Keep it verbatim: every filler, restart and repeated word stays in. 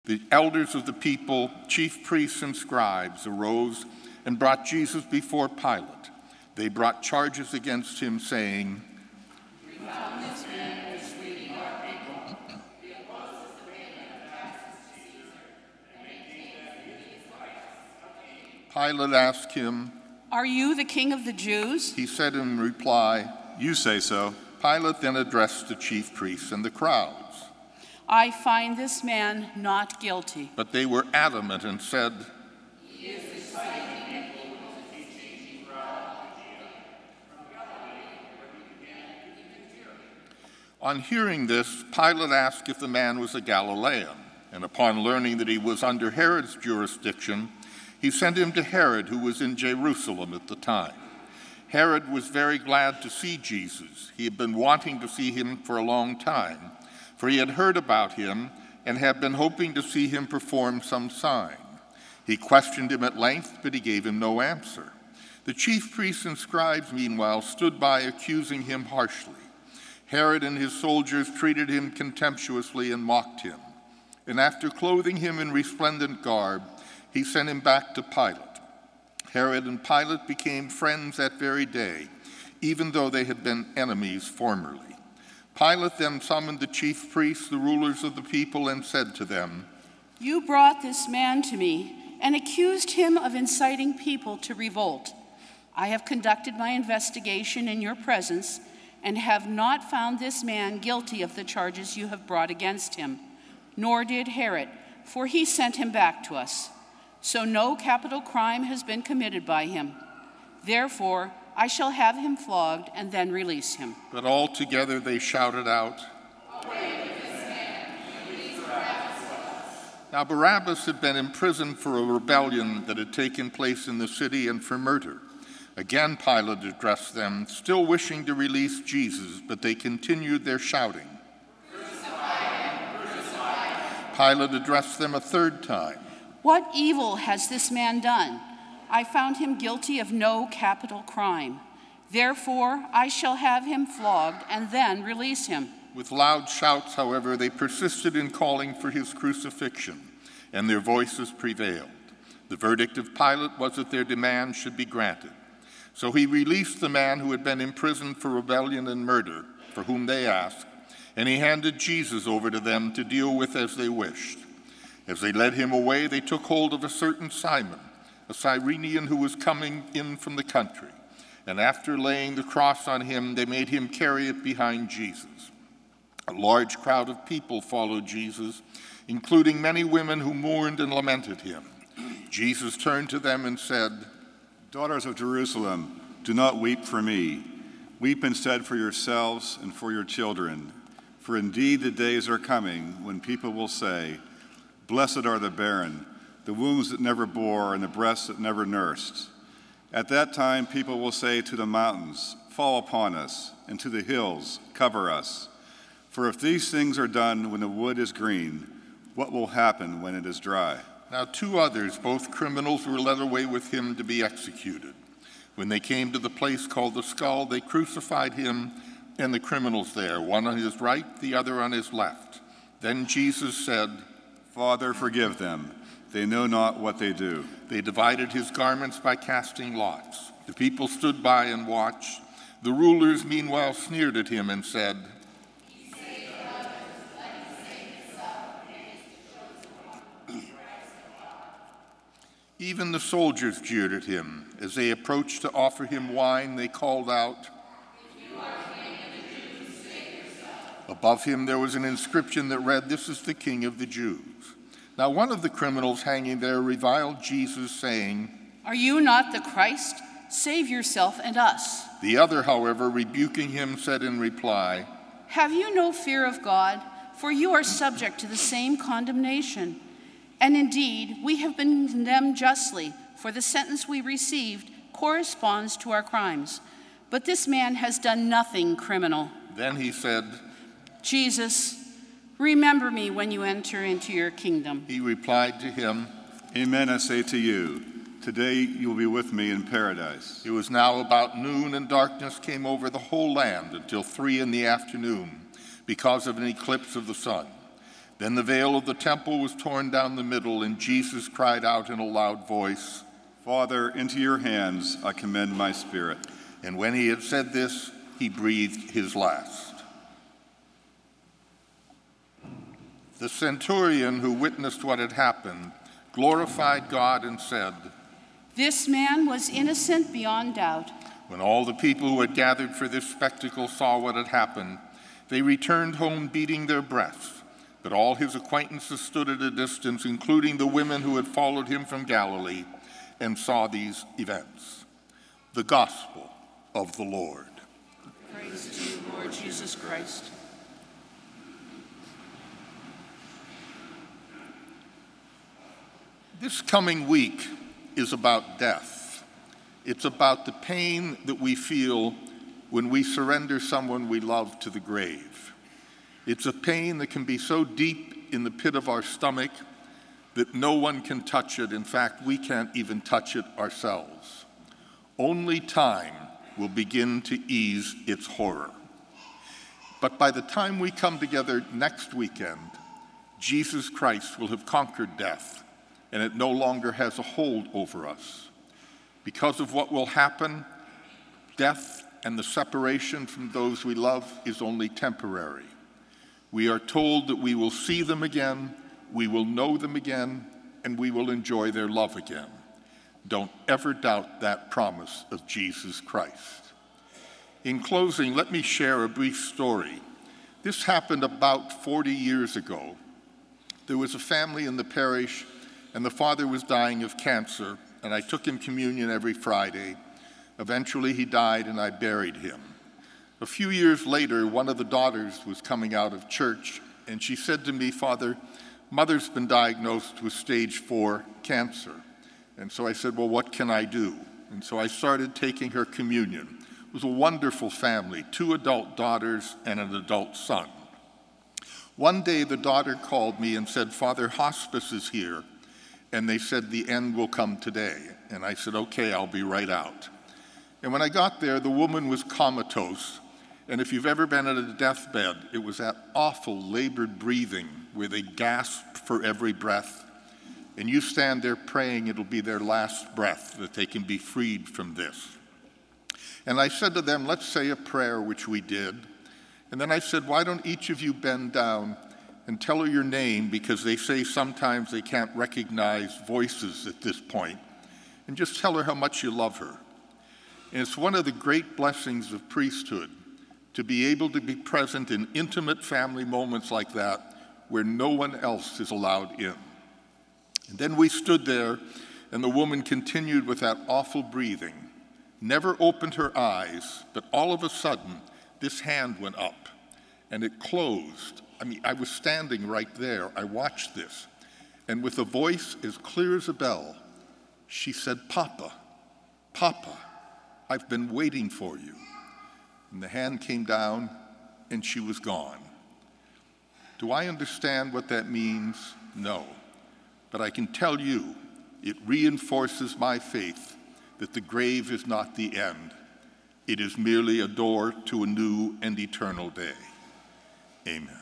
The elders of the people, chief priests and scribes, arose and brought Jesus before Pilate. They brought charges against him, saying, "We found this man mistreating our people. He opposes the payment of taxes to Caesar and maintains that he is Christ." Pilate asked him, "Are you the king of the Jews?" He said in reply, "You say so." Pilate then addressed the chief priests and the crowds. "I find this man not guilty." But they were adamant and said, "He is inciting people to be changing On hearing this, Pilate asked if the man was a Galilean, and upon learning that he was under Herod's jurisdiction, he sent him to Herod, who was in Jerusalem at the time. Herod was very glad to see Jesus. He had been wanting to see him for a long time, for he had heard about him and had been hoping to see him perform some sign. He questioned him at length, but he gave him no answer. The chief priests and scribes, meanwhile, stood by accusing him harshly. Herod and his soldiers treated him contemptuously and mocked him. And after clothing him in resplendent garb, he sent him back to Pilate. Herod and Pilate became friends that very day, even though they had been enemies formerly. Pilate then summoned the chief priests, the rulers of the people, and said to them, "You brought this man to me and accused him of inciting people to revolt. I have conducted my investigation in your presence and have not found this man guilty of the charges you have brought against him, nor did Herod, for he sent him back to us. So no capital crime has been committed by him. Therefore, I shall have him flogged and then release him." But all together they shouted out, "Away with this man, release Barabbas to us." Now Barabbas had been imprisoned for a rebellion that had taken place in the city and for murder. Again Pilate addressed them, still wishing to release Jesus, but they continued their shouting. "Crucify him, crucify him." Pilate addressed them a third time. "What evil has this man done? I found him guilty of no capital crime. Therefore, I shall have him flogged and then release him." With loud shouts, however, they persisted in calling for his crucifixion, and their voices prevailed. The verdict of Pilate was that their demand should be granted. So he released the man who had been imprisoned for rebellion and murder, for whom they asked, and he handed Jesus over to them to deal with as they wished. As they led him away, they took hold of a certain Simon, a Cyrenian who was coming in from the country, and after laying the cross on him, they made him carry it behind Jesus. A large crowd of people followed Jesus, including many women who mourned and lamented him. Jesus turned to them and said, "Daughters of Jerusalem, do not weep for me. Weep instead for yourselves and for your children. For indeed the days are coming when people will say, 'Blessed are the barren, the wombs that never bore, and the breasts that never nursed.' At that time people will say to the mountains, 'Fall upon us,' and to the hills, 'Cover us.' For if these things are done when the wood is green, what will happen when it is dry?" Now two others, both criminals, were led away with him to be executed. When they came to the place called the Skull, they crucified him and the criminals there, one on his right, the other on his left. Then Jesus said, "Father, forgive them. They know not what they do." They divided his garments by casting lots. The people stood by and watched. The rulers meanwhile sneered at him and said, "He saved others, let him save himself and his chosen." Even the soldiers jeered at him. As they approached to offer him wine, they called out, "If you are king of the Jews, save yourself." Above him there was an inscription that read, "This is the King of the Jews." Now one of the criminals hanging there reviled Jesus, saying, "Are you not the Christ? Save yourself and us." The other, however, rebuking him, said in reply, "Have you no fear of God? For you are subject to the same condemnation. And indeed, we have been condemned justly, for the sentence we received corresponds to our crimes. But this man has done nothing criminal." Then he said, "Jesus, remember me when you enter into your kingdom." He replied to him, "Amen, I say to you, today you will be with me in paradise." It was now about noon, and darkness came over the whole land until three in the afternoon, because of an eclipse of the sun. Then the veil of the temple was torn down the middle, and Jesus cried out in a loud voice, Father, into your hands I commend my spirit. And when he had said this, he breathed his last. The centurion who witnessed what had happened glorified God and said, This man was innocent beyond doubt. When all the people who had gathered for this spectacle saw what had happened, they returned home beating their breasts. But all his acquaintances stood at a distance, including the women who had followed him from Galilee, and saw these events. The Gospel of the Lord. Praise to you, Lord Jesus Christ. This coming week is about death. It's about the pain that we feel when we surrender someone we love to the grave. It's a pain that can be so deep in the pit of our stomach that no one can touch it. In fact, we can't even touch it ourselves. Only time will begin to ease its horror. But by the time we come together next weekend, Jesus Christ will have conquered death, and it no longer has a hold over us. Because of what will happen, death and the separation from those we love is only temporary. We are told that we will see them again, we will know them again, and we will enjoy their love again. Don't ever doubt that promise of Jesus Christ. In closing, let me share a brief story. This happened about forty years ago. There was a family in the parish, and the father was dying of cancer, and I took him communion every Friday. Eventually he died, and I buried him. A few years later, one of the daughters was coming out of church, and she said to me, Father, Mother's been diagnosed with stage four cancer. And so I said, well, what can I do? And so I started taking her communion. It was a wonderful family, two adult daughters and an adult son. One day the daughter called me and said, Father, hospice is here, and they said the end will come today. And I said, okay, I'll be right out. And when I got there, the woman was comatose. And if you've ever been at a deathbed, it was that awful labored breathing where they gasp for every breath. And you stand there praying it'll be their last breath, that they can be freed from this. And I said to them, let's say a prayer, which we did. And then I said, why don't each of you bend down and tell her your name, because they say sometimes they can't recognize voices at this point. And just tell her how much you love her. And it's one of the great blessings of priesthood to be able to be present in intimate family moments like that where no one else is allowed in. And then we stood there, and the woman continued with that awful breathing, never opened her eyes, but all of a sudden, this hand went up, and it closed. I mean, I was standing right there. I watched this. And with a voice as clear as a bell, she said, Papa, Papa, I've been waiting for you. And the hand came down, and she was gone. Do I understand what that means? No. But I can tell you, it reinforces my faith that the grave is not the end. It is merely a door to a new and eternal day. Amen.